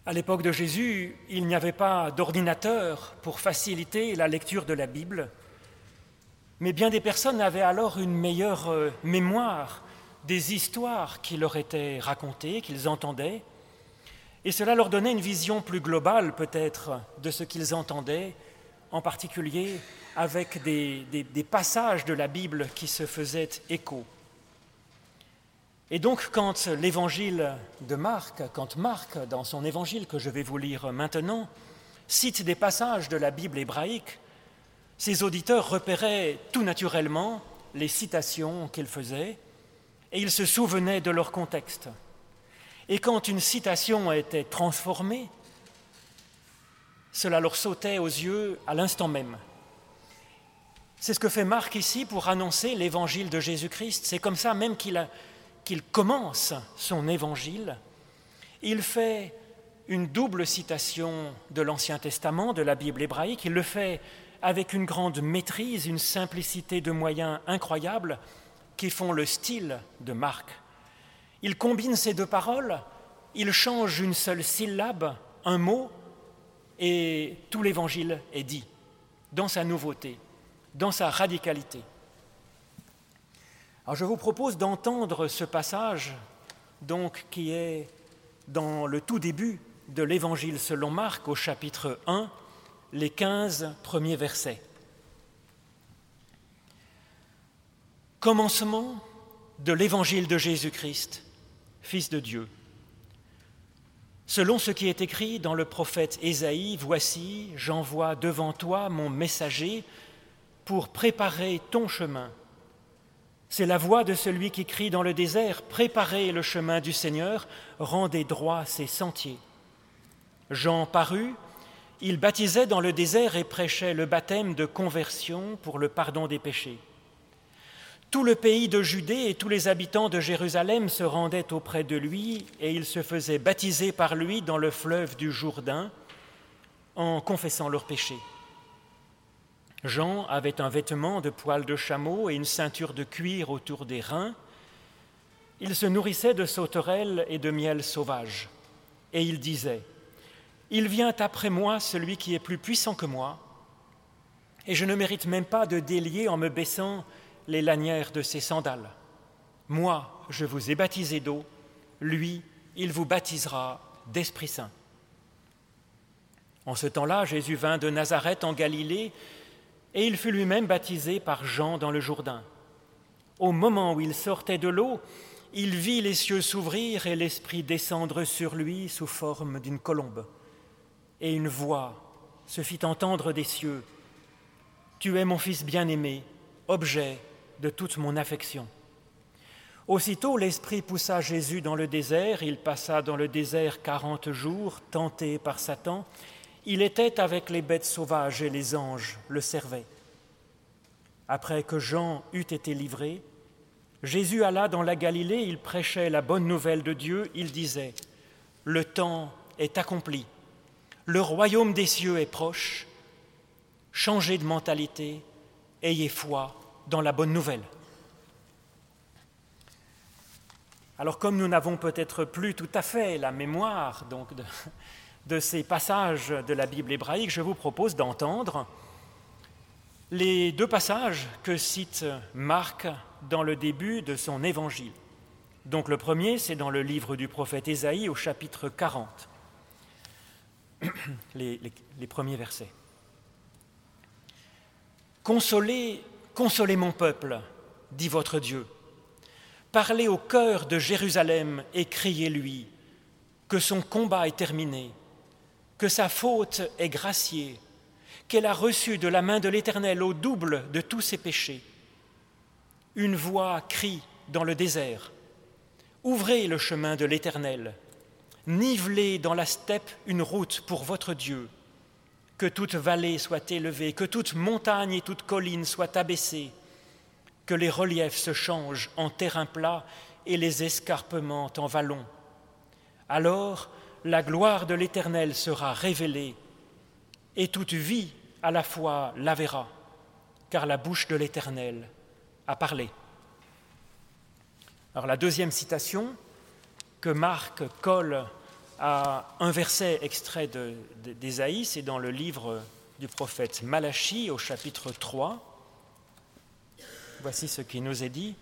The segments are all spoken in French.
À l'époque de Jésus, il n'y avait pas d'ordinateur pour faciliter la lecture de la Bible, mais bien des personnes avaient alors une meilleure mémoire des histoires qui leur étaient racontées, qu'ils entendaient, et cela leur donnait une vision plus globale peut-être de ce qu'ils entendaient, en particulier avec des passages de la Bible qui se faisaient écho. Et donc, quand l'évangile de Marc, quand Marc, dans son évangile que je vais vous lire maintenant, cite des passages de la Bible hébraïque, ses auditeurs repéraient tout naturellement les citations qu'il faisait et ils se souvenaient de leur contexte. Et quand une citation était transformée, cela leur sautait aux yeux à l'instant même. C'est ce que fait Marc ici pour annoncer l'évangile de Jésus-Christ. C'est comme ça même qu'il commence son évangile. Il fait une double citation de l'Ancien Testament, de la Bible hébraïque. Il le fait avec une grande maîtrise, une simplicité de moyens incroyables qui font le style de Marc. Il combine ces deux paroles, il change une seule syllabe, un mot, et tout l'évangile est dit, dans sa nouveauté, dans sa radicalité. Alors je vous propose d'entendre ce passage, donc, qui est dans le tout début de l'Évangile selon Marc, au chapitre 1, les 15 premiers versets. Commencement de l'Évangile de Jésus-Christ, Fils de Dieu. Selon ce qui est écrit dans le prophète Ésaïe, « Voici, j'envoie devant toi mon messager pour préparer ton chemin. C'est la voix de celui qui crie dans le désert, préparez le chemin du Seigneur, rendez droit ses sentiers. » Jean parut, il baptisait dans le désert et prêchait le baptême de conversion pour le pardon des péchés. Tout le pays de Judée et tous les habitants de Jérusalem se rendaient auprès de lui et ils se faisaient baptiser par lui dans le fleuve du Jourdain en confessant leurs péchés. Jean avait un vêtement de poil de chameau et une ceinture de cuir autour des reins. Il se nourrissait de sauterelles et de miel sauvage. Et il disait, « Il vient après moi celui qui est plus puissant que moi, et je ne mérite même pas de délier en me baissant les lanières de ses sandales. Moi, je vous ai baptisé d'eau, lui, il vous baptisera d'Esprit Saint. » En ce temps-là, Jésus vint de Nazareth en Galilée, et il fut lui-même baptisé par Jean dans le Jourdain. Au moment où il sortait de l'eau, il vit les cieux s'ouvrir et l'Esprit descendre sur lui sous forme d'une colombe. Et une voix se fit entendre des cieux. « Tu es mon Fils bien-aimé, objet de toute mon affection. » Aussitôt, l'Esprit poussa Jésus dans le désert. Il passa dans le désert 40 jours, tenté par Satan. Il était avec les bêtes sauvages et les anges le servaient. Après que Jean eut été livré, Jésus alla dans la Galilée, il prêchait la bonne nouvelle de Dieu, il disait « Le temps est accompli, le royaume des cieux est proche, changez de mentalité, ayez foi dans la bonne nouvelle. » Alors comme nous n'avons peut-être plus tout à fait la mémoire donc, de ces passages de la Bible hébraïque, je vous propose d'entendre les deux passages que cite Marc dans le début de son évangile. Donc le premier, c'est dans le livre du prophète Ésaïe au chapitre 40, les premiers versets. « Consolez, consolez mon peuple, dit votre Dieu. Parlez au cœur de Jérusalem et criez-lui que son combat est terminé, que sa faute est graciée, qu'elle a reçu de la main de l'Éternel au double de tous ses péchés. Une voix crie dans le désert, « Ouvrez le chemin de l'Éternel, nivelez dans la steppe une route pour votre Dieu, que toute vallée soit élevée, que toute montagne et toute colline soient abaissées, que les reliefs se changent en terrain plat et les escarpements en vallons. Alors la gloire de l'Éternel sera révélée, et toute vie à la fois la verra, car la bouche de l'Éternel a parlé. » Alors la deuxième citation que Marc colle à un verset extrait d'Ésaïe, c'est dans le livre du prophète Malachie au chapitre 3. Voici ce qui nous est dit.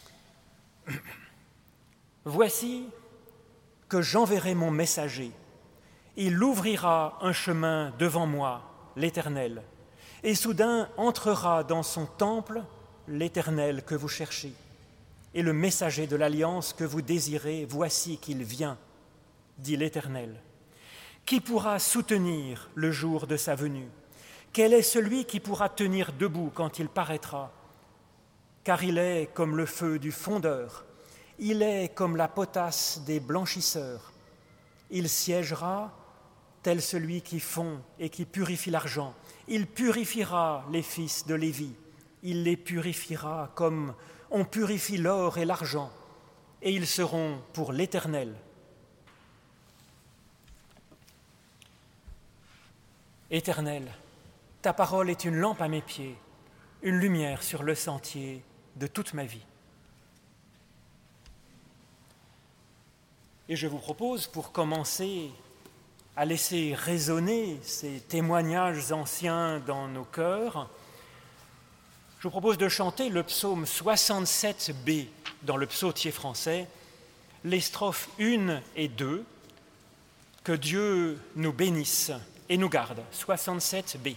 « Voici que j'enverrai mon messager. Il ouvrira un chemin devant moi, l'Éternel, et soudain entrera dans son temple l'Éternel que vous cherchez. Et le messager de l'alliance que vous désirez, voici qu'il vient, dit l'Éternel. Qui pourra soutenir le jour de sa venue? Quel est celui qui pourra tenir debout quand il paraîtra? Car il est comme le feu du fondeur, il est comme la potasse des blanchisseurs. Il siégera tel celui qui fond et qui purifie l'argent. Il purifiera les fils de Lévi, il les purifiera comme on purifie l'or et l'argent, et ils seront pour l'Éternel. Éternel, ta parole est une lampe à mes pieds, une lumière sur le sentier de toute ma vie. Et je vous propose, pour commencer à laisser résonner ces témoignages anciens dans nos cœurs, je vous propose de chanter le psaume 67b dans le psautier français, les strophes 1 et 2, que Dieu nous bénisse et nous garde. 67b.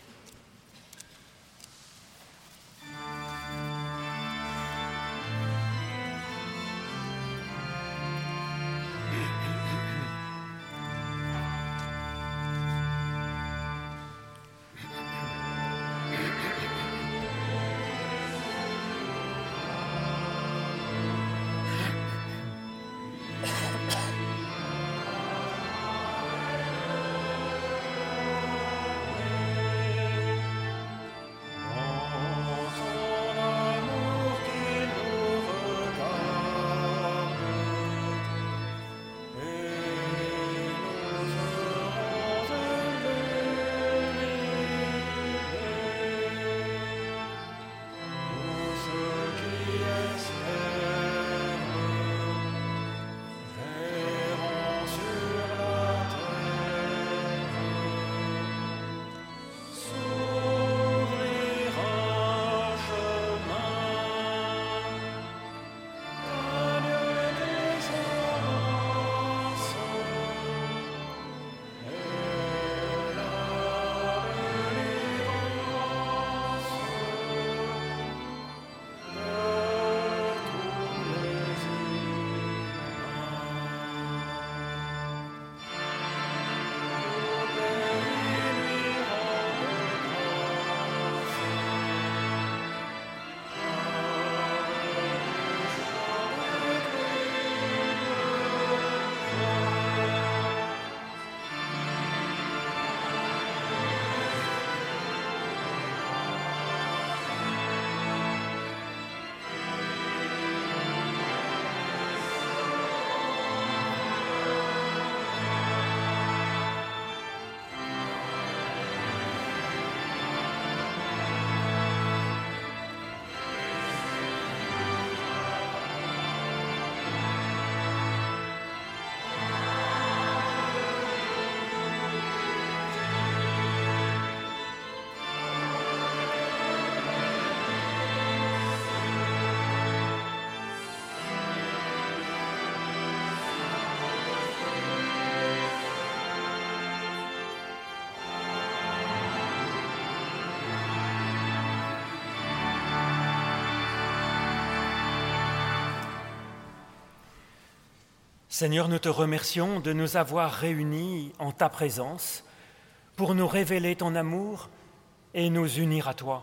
Seigneur, nous te remercions de nous avoir réunis en ta présence pour nous révéler ton amour et nous unir à toi.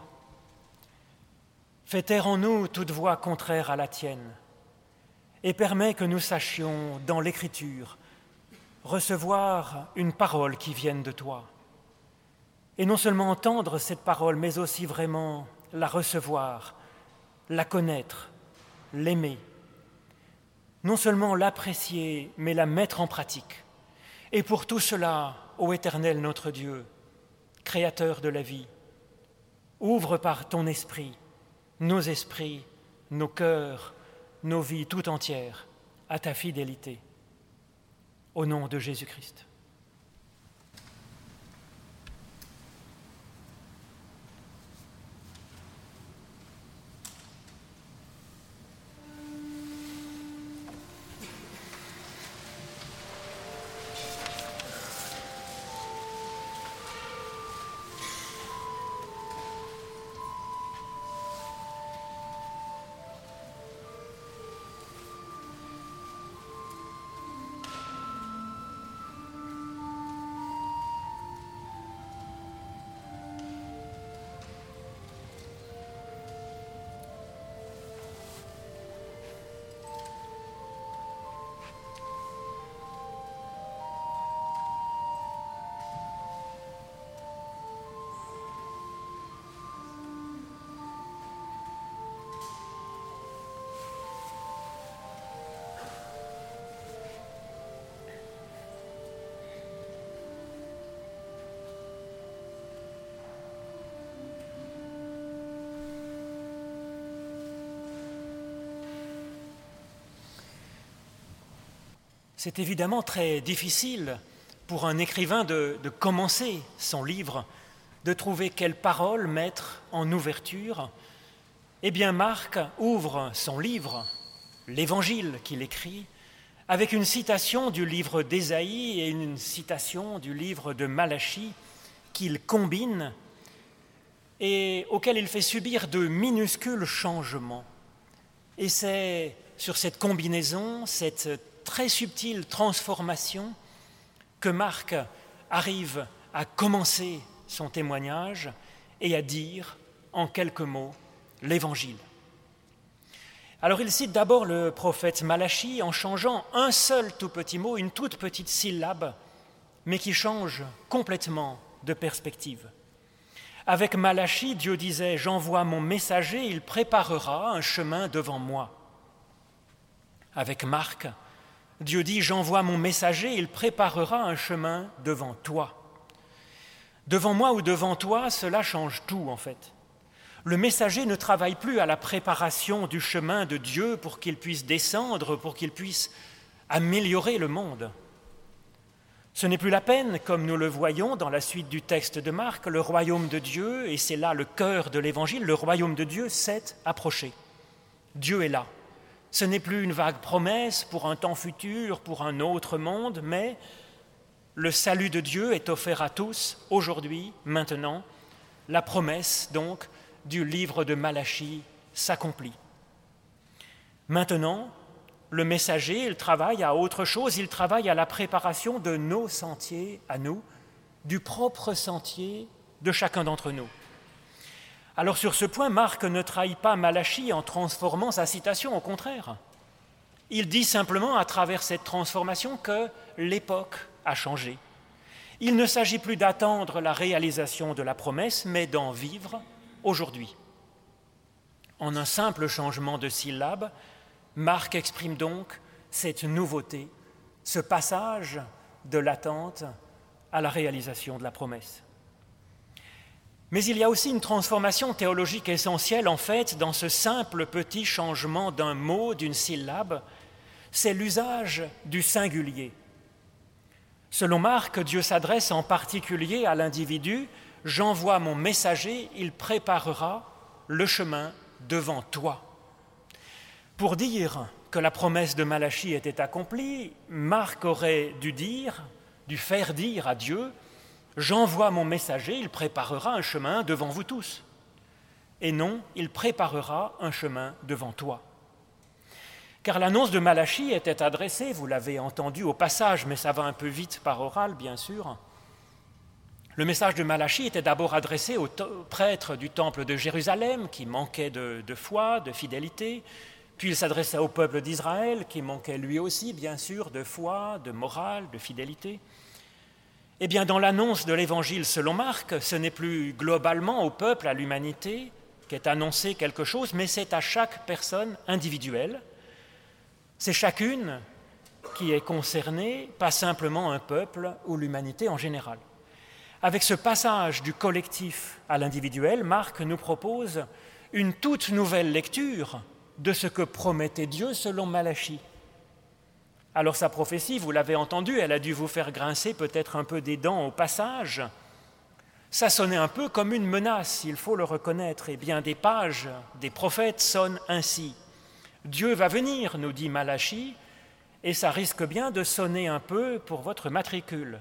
Fais taire en nous toute voix contraire à la tienne et permets que nous sachions, dans l'Écriture, recevoir une parole qui vienne de toi. Et non seulement entendre cette parole, mais aussi vraiment la recevoir, la connaître, l'aimer. Non seulement l'apprécier, mais la mettre en pratique. Et pour tout cela, ô Éternel notre Dieu, Créateur de la vie, ouvre par ton esprit, nos cœurs, nos vies tout entières à ta fidélité. au nom de Jésus-Christ. C'est évidemment très difficile pour un écrivain de commencer son livre, de trouver quelles paroles mettre en ouverture. Eh bien, Marc ouvre son livre, l'Évangile qu'il écrit, avec une citation du livre d'Ésaïe et une citation du livre de Malachie qu'il combine et auquel il fait subir de minuscules changements. Et c'est sur cette combinaison, cette très subtile transformation que Marc arrive à commencer son témoignage et à dire en quelques mots l'Évangile. Alors il cite d'abord le prophète Malachie en changeant un seul tout petit mot, une toute petite syllabe, mais qui change complètement de perspective. Avec Malachie, Dieu disait « J'envoie mon messager, il préparera un chemin devant moi ». Avec Marc, Dieu dit « J'envoie mon messager, il préparera un chemin devant toi ». Devant moi ou devant toi, cela change tout en fait. Le messager ne travaille plus à la préparation du chemin de Dieu pour qu'il puisse descendre, pour qu'il puisse améliorer le monde. Ce n'est plus la peine, comme nous le voyons dans la suite du texte de Marc, le royaume de Dieu, et c'est là le cœur de l'Évangile, le royaume de Dieu s'est approché. Dieu est là. Ce n'est plus une vague promesse pour un temps futur, pour un autre monde, mais le salut de Dieu est offert à tous, aujourd'hui, maintenant. La promesse, donc, du livre de Malachie s'accomplit. Maintenant, le messager, il travaille à autre chose, il travaille à la préparation de nos sentiers à nous, du propre sentier de chacun d'entre nous. Alors sur ce point, Marc ne trahit pas Malachie en transformant sa citation, au contraire. Il dit simplement à travers cette transformation que l'époque a changé. Il ne s'agit plus d'attendre la réalisation de la promesse, mais d'en vivre aujourd'hui. En un simple changement de syllabe, Marc exprime donc cette nouveauté, ce passage de l'attente à la réalisation de la promesse. Mais il y a aussi une transformation théologique essentielle en fait dans ce simple petit changement d'un mot, d'une syllabe, c'est l'usage du singulier. Selon Marc, Dieu s'adresse en particulier à l'individu « J'envoie mon messager, il préparera le chemin devant toi ». Pour dire que la promesse de Malachie était accomplie, Marc aurait dû faire dire à Dieu « J'envoie mon messager, il préparera un chemin devant vous tous ». Et non, il préparera un chemin devant toi. Car l'annonce de Malachie était adressée, vous l'avez entendu au passage, mais ça va un peu vite par oral, bien sûr. Le message de Malachie était d'abord adressé aux prêtres du temple de Jérusalem qui manquaient de foi, de fidélité, puis il s'adressait au peuple d'Israël qui manquait lui aussi, bien sûr, de foi, de morale, de fidélité. Eh bien, dans l'annonce de l'Évangile selon Marc, ce n'est plus globalement au peuple, à l'humanité, qu'est annoncé quelque chose, mais c'est à chaque personne individuelle. C'est chacune qui est concernée, pas simplement un peuple ou l'humanité en général. Avec ce passage du collectif à l'individuel, Marc nous propose une toute nouvelle lecture de ce que promettait Dieu selon Malachie. Alors sa prophétie, vous l'avez entendue, elle a dû vous faire grincer peut-être un peu des dents au passage. Ça sonnait un peu comme une menace, il faut le reconnaître, et bien des pages des prophètes sonnent ainsi. Dieu va venir, nous dit Malachie, et ça risque bien de sonner un peu pour votre matricule.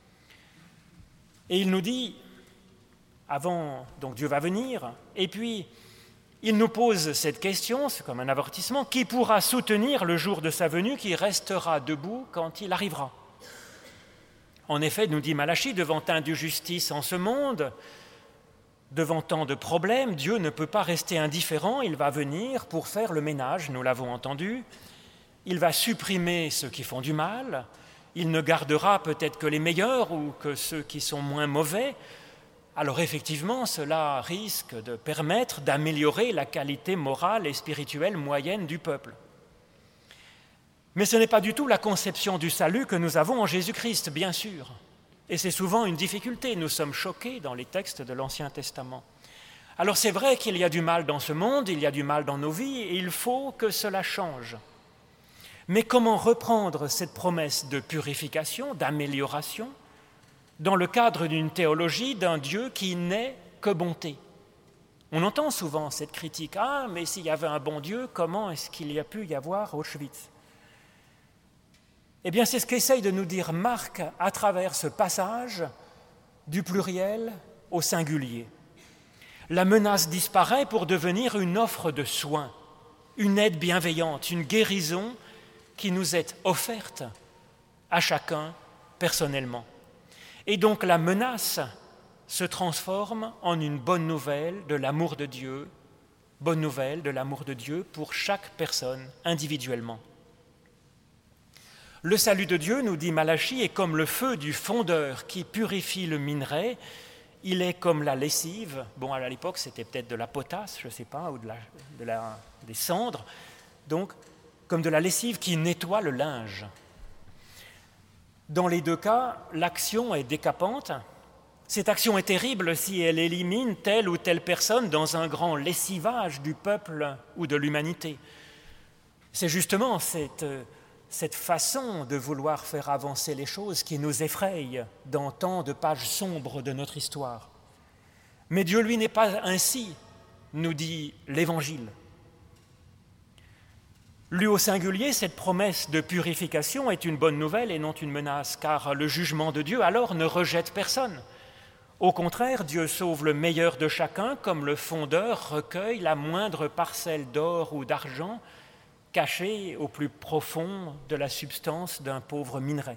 Et il nous dit, avant, donc Dieu va venir, et puis il nous pose cette question, c'est comme un avertissement, qui pourra soutenir le jour de sa venue, qui restera debout quand il arrivera. En effet, nous dit Malachie, devant tant de justice en ce monde, devant tant de problèmes, Dieu ne peut pas rester indifférent, il va venir pour faire le ménage, nous l'avons entendu, il va supprimer ceux qui font du mal, il ne gardera peut-être que les meilleurs ou que ceux qui sont moins mauvais. Alors effectivement, cela risque de permettre d'améliorer la qualité morale et spirituelle moyenne du peuple. Mais ce n'est pas du tout la conception du salut que nous avons en Jésus-Christ, bien sûr. Et c'est souvent une difficulté, nous sommes choqués dans les textes de l'Ancien Testament. Alors c'est vrai qu'il y a du mal dans ce monde, il y a du mal dans nos vies, et il faut que cela change. Mais comment reprendre cette promesse de purification, d'amélioration, dans le cadre d'une théologie d'un Dieu qui n'est que bonté? On entend souvent cette critique, « Ah, mais s'il y avait un bon Dieu, comment est-ce qu'il y a pu y avoir Auschwitz ?» Eh bien, c'est ce qu'essaye de nous dire Marc à travers ce passage du pluriel au singulier. La menace disparaît pour devenir une offre de soins, une aide bienveillante, une guérison qui nous est offerte à chacun personnellement. Et donc la menace se transforme en une bonne nouvelle de l'amour de Dieu, bonne nouvelle de l'amour de Dieu pour chaque personne individuellement. Le salut de Dieu, nous dit Malachie, est comme le feu du fondeur qui purifie le minerai. Il est comme la lessive. Bon, à l'époque, c'était peut-être de la potasse, je ne sais pas, ou des cendres. Donc, comme de la lessive qui nettoie le linge. Dans les deux cas, l'action est décapante. Cette action est terrible si elle élimine telle ou telle personne dans un grand lessivage du peuple ou de l'humanité. C'est justement cette façon de vouloir faire avancer les choses qui nous effraie dans tant de pages sombres de notre histoire. Mais Dieu, lui, n'est pas ainsi, nous dit l'Évangile. Lu au singulier, cette promesse de purification est une bonne nouvelle et non une menace, car le jugement de Dieu alors ne rejette personne. Au contraire, Dieu sauve le meilleur de chacun, comme le fondeur recueille la moindre parcelle d'or ou d'argent cachée au plus profond de la substance d'un pauvre minerai.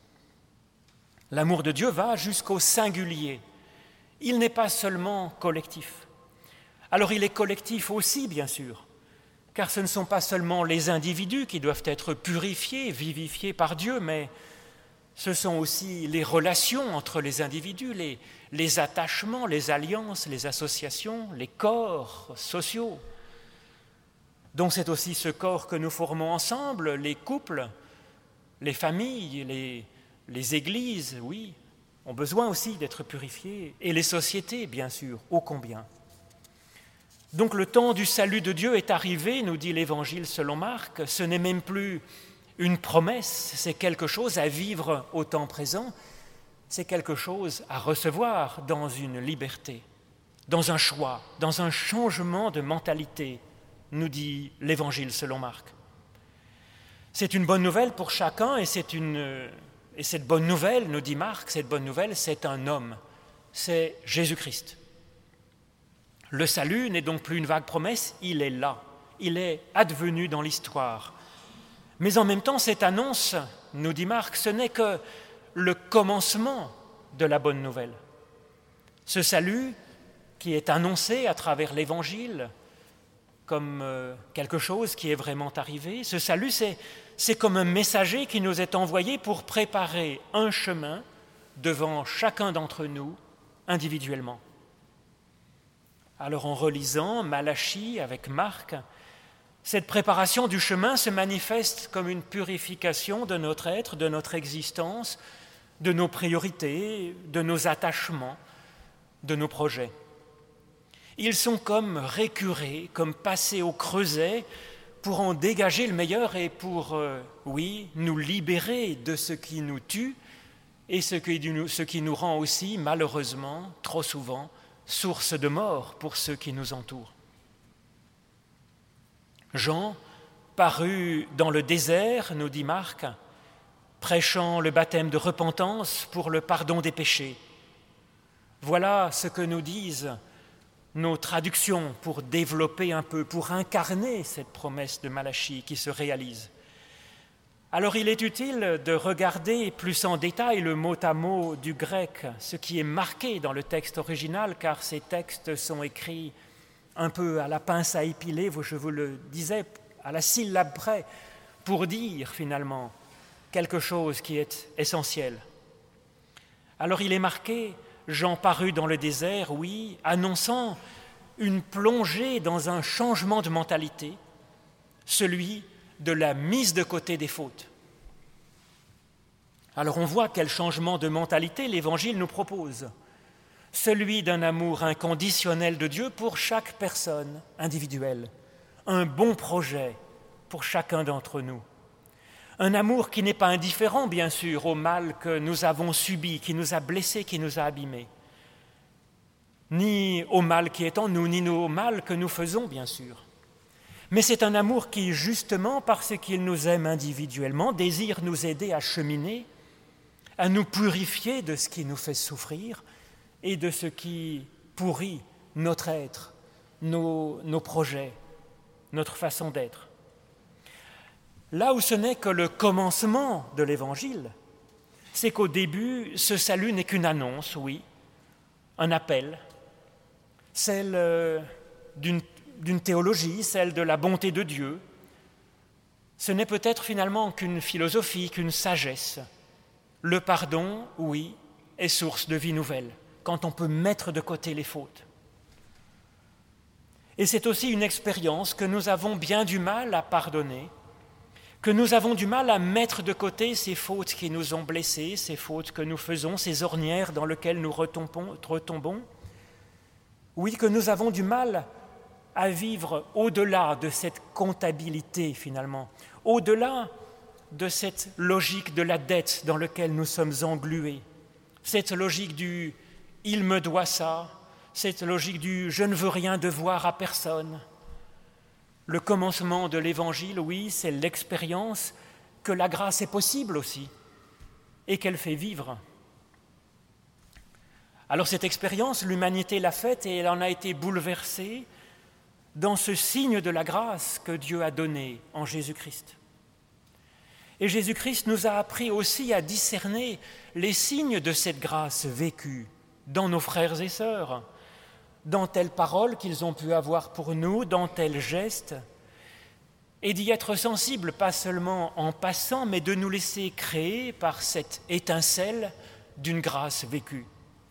L'amour de Dieu va jusqu'au singulier. Il n'est pas seulement collectif. Alors il est collectif aussi, bien sûr, car ce ne sont pas seulement les individus qui doivent être purifiés, vivifiés par Dieu, mais ce sont aussi les relations entre les individus, les attachements, les alliances, les associations, les corps sociaux. Donc c'est aussi ce corps que nous formons ensemble, les couples, les familles, les églises, oui, ont besoin aussi d'être purifiés, et les sociétés, bien sûr, ô combien. Donc le temps du salut de Dieu est arrivé, nous dit l'Évangile selon Marc. Ce n'est même plus une promesse, c'est quelque chose à vivre au temps présent, c'est quelque chose à recevoir dans une liberté, dans un choix, dans un changement de mentalité, nous dit l'Évangile selon Marc. C'est une bonne nouvelle pour chacun et cette bonne nouvelle, nous dit Marc, cette bonne nouvelle, c'est un homme, c'est Jésus-Christ. Le salut n'est donc plus une vague promesse, il est là, il est advenu dans l'histoire. Mais en même temps, cette annonce, nous dit Marc, ce n'est que le commencement de la bonne nouvelle. Ce salut qui est annoncé à travers l'Évangile comme quelque chose qui est vraiment arrivé, ce salut, c'est comme un messager qui nous est envoyé pour préparer un chemin devant chacun d'entre nous individuellement. Alors en relisant Malachie avec Marc, cette préparation du chemin se manifeste comme une purification de notre être, de notre existence, de nos priorités, de nos attachements, de nos projets. Ils sont comme récurés, comme passés au creuset pour en dégager le meilleur et pour, nous libérer de ce qui nous tue et ce qui nous rend aussi, malheureusement, trop souvent, source de mort pour ceux qui nous entourent. Jean, paru dans le désert, nous dit Marc, prêchant le baptême de repentance pour le pardon des péchés. Voilà ce que nous disent nos traductions pour développer un peu, pour incarner cette promesse de Malachie qui se réalise. Alors il est utile de regarder plus en détail le mot à mot du grec, ce qui est marqué dans le texte original, car ces textes sont écrits un peu à la pince à épiler, je vous le disais, à la syllabe près, pour dire finalement quelque chose qui est essentiel. Alors il est marqué « Jean parut dans le désert », oui, annonçant une plongée dans un changement de mentalité, celui de la mise de côté des fautes. Alors on voit quel changement de mentalité l'Évangile nous propose. Celui d'un amour inconditionnel de Dieu pour chaque personne individuelle, un bon projet pour chacun d'entre nous. Un amour qui n'est pas indifférent, bien sûr, au mal que nous avons subi, qui nous a blessés, qui nous a abîmés, ni au mal qui est en nous, ni au mal que nous faisons, bien sûr. Mais c'est un amour qui, justement, parce qu'il nous aime individuellement, désire nous aider à cheminer, à nous purifier de ce qui nous fait souffrir et de ce qui pourrit notre être, nos projets, notre façon d'être. Là où ce n'est que le commencement de l'Évangile, c'est qu'au début, ce salut n'est qu'une annonce, oui, un appel, celle d'une théologie, celle de la bonté de Dieu. Ce n'est peut-être finalement qu'une philosophie, qu'une sagesse. Le pardon, oui, est source de vie nouvelle, quand on peut mettre de côté les fautes. Et c'est aussi une expérience que nous avons bien du mal à pardonner, que nous avons du mal à mettre de côté ces fautes qui nous ont blessés, ces fautes que nous faisons, ces ornières dans lesquelles nous retombons. Oui, que nous avons du mal à vivre au-delà de cette comptabilité finalement, au-delà de cette logique de la dette dans laquelle nous sommes englués, cette logique du « il me doit ça », cette logique du « je ne veux rien devoir à personne ». Le commencement de l'Évangile, oui, c'est l'expérience que la grâce est possible aussi et qu'elle fait vivre. Alors cette expérience, l'humanité l'a faite et elle en a été bouleversée dans ce signe de la grâce que Dieu a donné en Jésus-Christ. Et Jésus-Christ nous a appris aussi à discerner les signes de cette grâce vécue dans nos frères et sœurs, dans telles paroles qu'ils ont pu avoir pour nous, dans tels gestes, et d'y être sensible, pas seulement en passant, mais de nous laisser créer par cette étincelle d'une grâce vécue.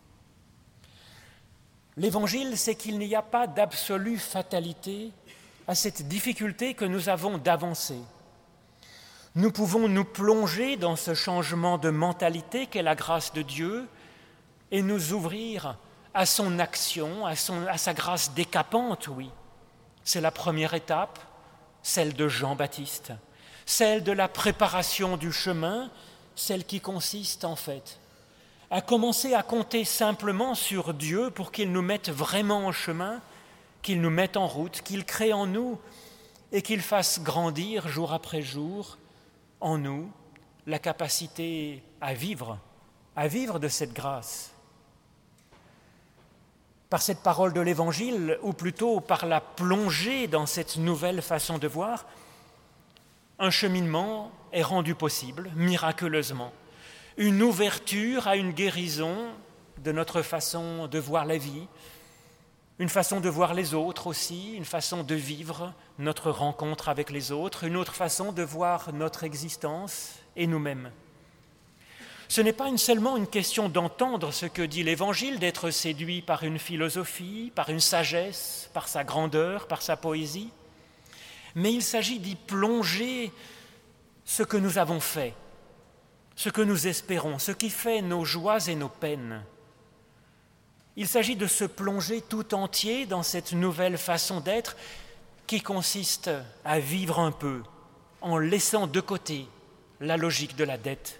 L'Évangile, c'est qu'il n'y a pas d'absolue fatalité à cette difficulté que nous avons d'avancer. Nous pouvons nous plonger dans ce changement de mentalité qu'est la grâce de Dieu et nous ouvrir à son action, à sa grâce décapante, oui. C'est la première étape, celle de Jean-Baptiste, celle de la préparation du chemin, celle qui consiste en fait à commencer à compter simplement sur Dieu pour qu'il nous mette vraiment en chemin, qu'il nous mette en route, qu'il crée en nous et qu'il fasse grandir jour après jour en nous la capacité à vivre de cette grâce. Par cette parole de l'Évangile, ou plutôt par la plongée dans cette nouvelle façon de voir, un cheminement est rendu possible, miraculeusement. Une ouverture à une guérison de notre façon de voir la vie, une façon de voir les autres aussi, une façon de vivre notre rencontre avec les autres, une autre façon de voir notre existence et nous-mêmes. Ce n'est pas seulement une question d'entendre ce que dit l'Évangile, d'être séduit par une philosophie, par une sagesse, par sa grandeur, par sa poésie, mais il s'agit d'y plonger ce que nous avons fait, ce que nous espérons, ce qui fait nos joies et nos peines. Il s'agit de se plonger tout entier dans cette nouvelle façon d'être qui consiste à vivre un peu en laissant de côté la logique de la dette.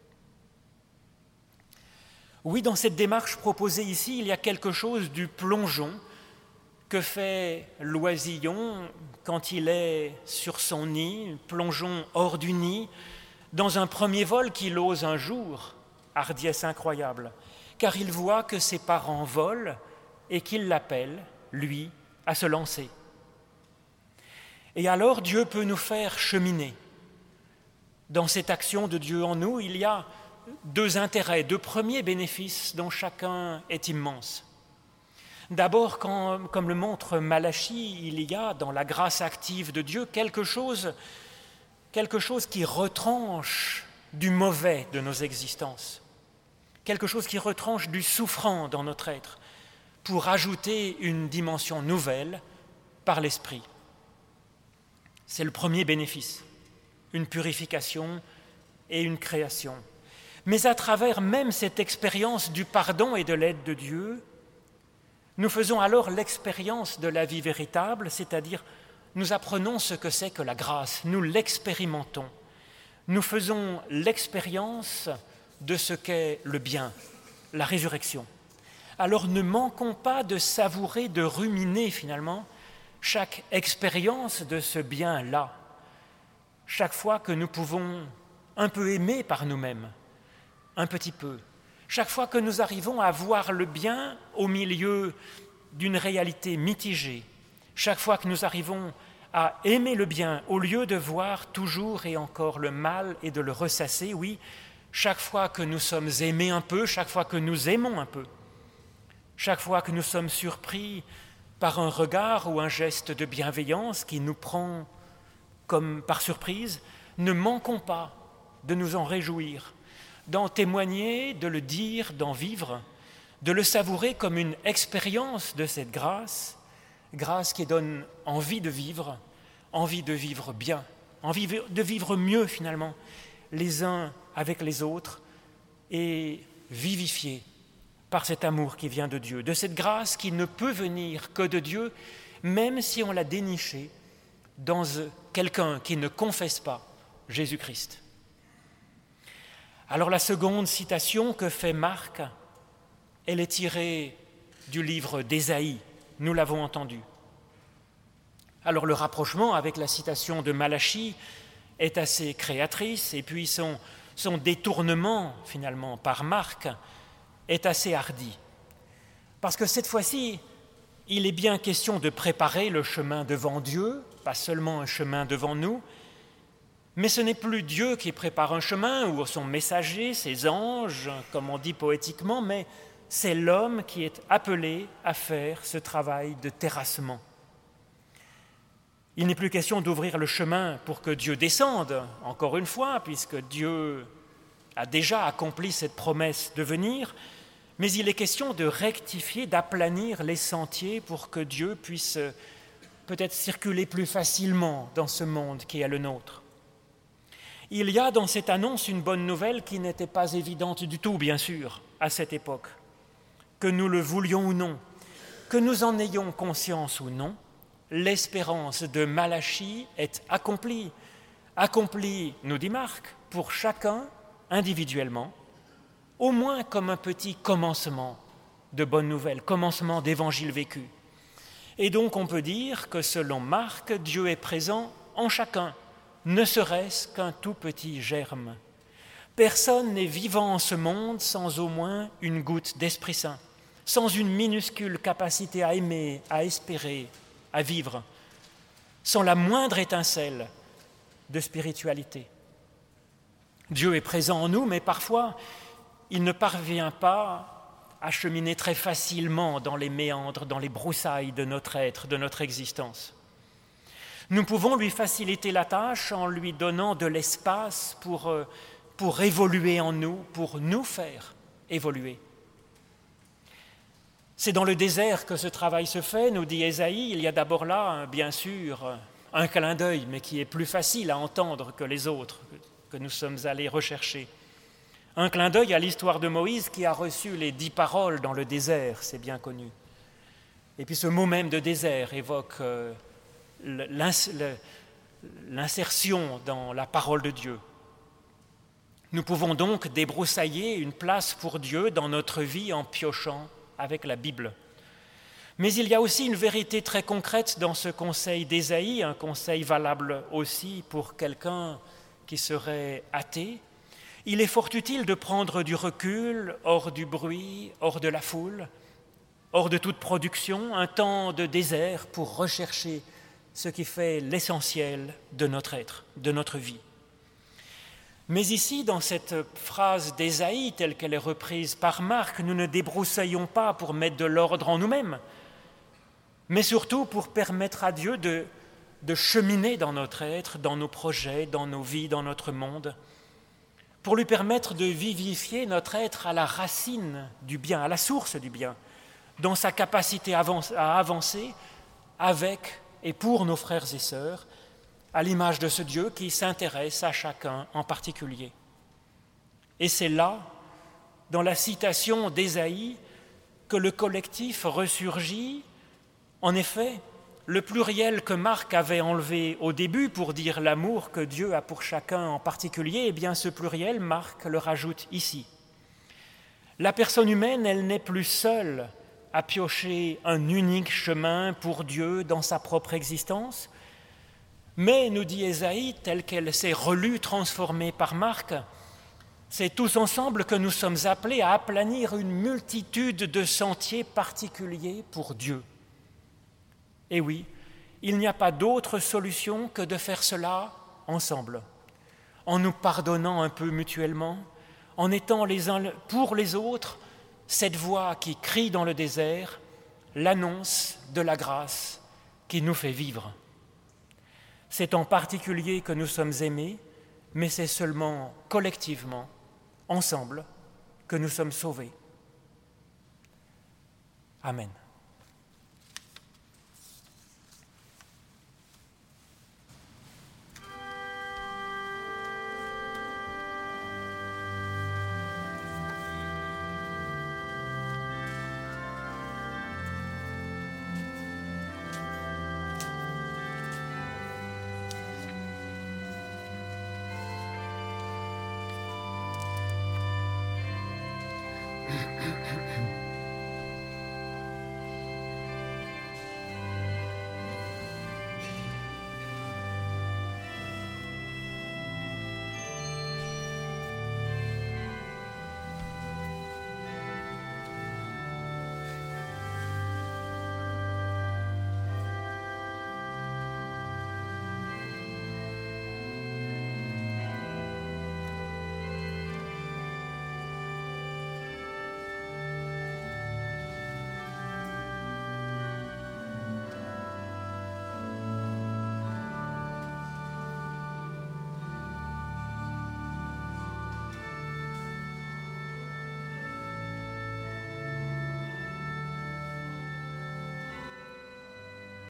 Oui, dans cette démarche proposée ici, il y a quelque chose du plongeon que fait l'oisillon quand il est sur son nid, plongeon hors du nid, dans un premier vol qu'il ose un jour, hardiesse incroyable, car il voit que ses parents volent et qu'il l'appelle, lui, à se lancer. Et alors Dieu peut nous faire cheminer. Dans cette action de Dieu en nous, il y a deux intérêts, deux premiers bénéfices dont chacun est immense. D'abord, comme le montre Malachie, il y a dans la grâce active de Dieu quelque chose qui retranche du mauvais de nos existences, quelque chose qui retranche du souffrant dans notre être, pour ajouter une dimension nouvelle par l'Esprit. C'est le premier bénéfice, une purification et une création. Mais à travers même cette expérience du pardon et de l'aide de Dieu, nous faisons alors l'expérience de la vie véritable, c'est-à-dire nous apprenons ce que c'est que la grâce, nous l'expérimentons. Nous faisons l'expérience de ce qu'est le bien, la résurrection. Alors ne manquons pas de savourer, de ruminer finalement chaque expérience de ce bien-là, chaque fois que nous pouvons un peu aimer par nous-mêmes, un petit peu, chaque fois que nous arrivons à voir le bien au milieu d'une réalité mitigée, chaque fois que nous arrivons à aimer le bien au lieu de voir toujours et encore le mal et de le ressasser, oui, chaque fois que nous sommes aimés un peu, chaque fois que nous aimons un peu, chaque fois que nous sommes surpris par un regard ou un geste de bienveillance qui nous prend comme par surprise, ne manquons pas de nous en réjouir, d'en témoigner, de le dire, d'en vivre, de le savourer comme une expérience de cette grâce, grâce qui donne envie de vivre bien, envie de vivre mieux finalement, les uns avec les autres, et vivifiés par cet amour qui vient de Dieu, de cette grâce qui ne peut venir que de Dieu, même si on l'a dénichée dans quelqu'un qui ne confesse pas Jésus-Christ. Alors la seconde citation que fait Marc, elle est tirée du livre d'Ésaïe, nous l'avons entendu. Alors le rapprochement avec la citation de Malachie est assez créatrice, et puis son détournement finalement par Marc est assez hardi. Parce que cette fois-ci, il est bien question de préparer le chemin devant Dieu, pas seulement un chemin devant nous, mais ce n'est plus Dieu qui prépare un chemin ou son messager, ses anges, comme on dit poétiquement, mais c'est l'homme qui est appelé à faire ce travail de terrassement. Il n'est plus question d'ouvrir le chemin pour que Dieu descende, encore une fois, puisque Dieu a déjà accompli cette promesse de venir, mais il est question de rectifier, d'aplanir les sentiers pour que Dieu puisse peut-être circuler plus facilement dans ce monde qui est le nôtre. Il y a dans cette annonce une bonne nouvelle qui n'était pas évidente du tout, bien sûr, à cette époque. Que nous le voulions ou non, que nous en ayons conscience ou non, l'espérance de Malachie est accomplie. Accomplie, nous dit Marc, pour chacun individuellement, au moins comme un petit commencement de bonne nouvelle, commencement d'évangile vécu. Et donc on peut dire que selon Marc, Dieu est présent en chacun, ne serait-ce qu'un tout petit germe. Personne n'est vivant en ce monde sans au moins une goutte d'Esprit Saint, sans une minuscule capacité à aimer, à espérer, à vivre, sans la moindre étincelle de spiritualité. Dieu est présent en nous, mais parfois, il ne parvient pas à cheminer très facilement dans les méandres, dans les broussailles de notre être, de notre existence. Nous pouvons lui faciliter la tâche en lui donnant de l'espace pour évoluer en nous, pour nous faire évoluer. C'est dans le désert que ce travail se fait, nous dit Ésaïe. Il y a d'abord là, bien sûr, un clin d'œil, mais qui est plus facile à entendre que les autres, que nous sommes allés rechercher. Un clin d'œil à l'histoire de Moïse qui a reçu les 10 paroles dans le désert, c'est bien connu. Et puis ce mot même de désert évoque l'insertion dans la parole de Dieu. Nous pouvons donc débroussailler une place pour Dieu dans notre vie en piochant avec la Bible. Mais il y a aussi une vérité très concrète dans ce conseil d'Ésaïe, un conseil valable aussi pour quelqu'un qui serait athée. Il est fort utile de prendre du recul, hors du bruit, hors de la foule, hors de toute production, un temps de désert pour rechercher ce qui fait l'essentiel de notre être, de notre vie. Mais ici, dans cette phrase d'Ésaïe, telle qu'elle est reprise par Marc, nous ne débroussaillons pas pour mettre de l'ordre en nous-mêmes, mais surtout pour permettre à Dieu de cheminer dans notre être, dans nos projets, dans nos vies, dans notre monde, pour lui permettre de vivifier notre être à la racine du bien, à la source du bien, dans sa capacité à avancer avec et pour nos frères et sœurs, à l'image de ce Dieu qui s'intéresse à chacun en particulier. Et c'est là, dans la citation d'Ésaïe, que le collectif ressurgit. En effet, le pluriel que Marc avait enlevé au début pour dire l'amour que Dieu a pour chacun en particulier, eh bien ce pluriel, Marc le rajoute ici. La personne humaine, elle n'est plus seule à piocher un unique chemin pour Dieu dans sa propre existence, mais, nous dit Ésaïe, telle qu'elle s'est relue, transformée par Marc, c'est tous ensemble que nous sommes appelés à aplanir une multitude de sentiers particuliers pour Dieu. Et oui, il n'y a pas d'autre solution que de faire cela ensemble, en nous pardonnant un peu mutuellement, en étant les uns pour les autres cette voix qui crie dans le désert, l'annonce de la grâce qui nous fait vivre. C'est en particulier que nous sommes aimés, mais c'est seulement collectivement, ensemble, que nous sommes sauvés. Amen.